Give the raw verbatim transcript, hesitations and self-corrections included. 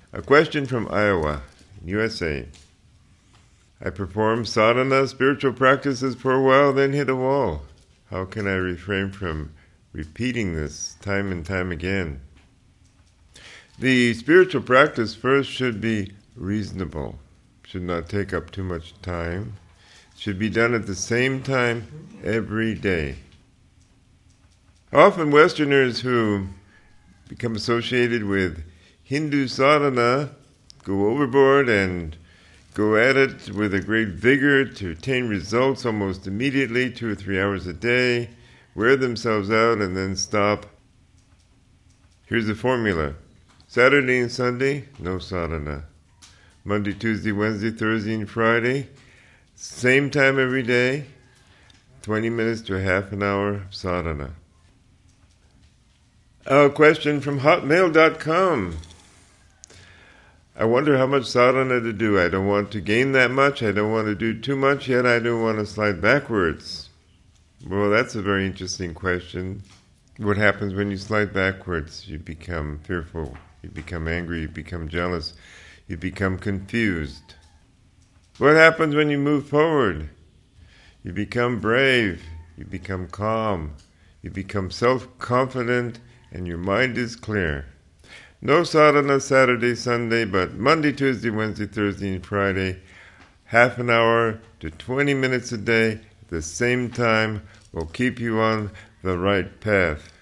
A question from Iowa, U S A. I performed sadhana, spiritual practices for a while, then hit a wall. How can I refrain from repeating this time and time again? The spiritual practice first should be reasonable, should not take up too much time, should be done at the same time every day. Often Westerners who become associated with Hindu sadhana go overboard and go at it with a great vigor to attain results almost immediately, two or three hours a day, wear themselves out and then stop. Here's the formula. Saturday and Sunday, no sadhana. Monday, Tuesday, Wednesday, Thursday, and Friday, same time every day, twenty minutes to a half an hour of sadhana. A question from hotmail dot com. I wonder how much sadhana to do. I don't want to gain that much. I don't want to do too much, yet I don't want to slide backwards. Well, that's a very interesting question. What happens when you slide backwards? You become fearful. You become angry. You become jealous. You become confused. What happens when you move forward? You become brave. You become calm. You become self-confident, and your mind is clear. No sadhana Saturday, Sunday, but Monday, Tuesday, Wednesday, Thursday, and Friday, half an hour to twenty minutes a day at the same time will keep you on the right path.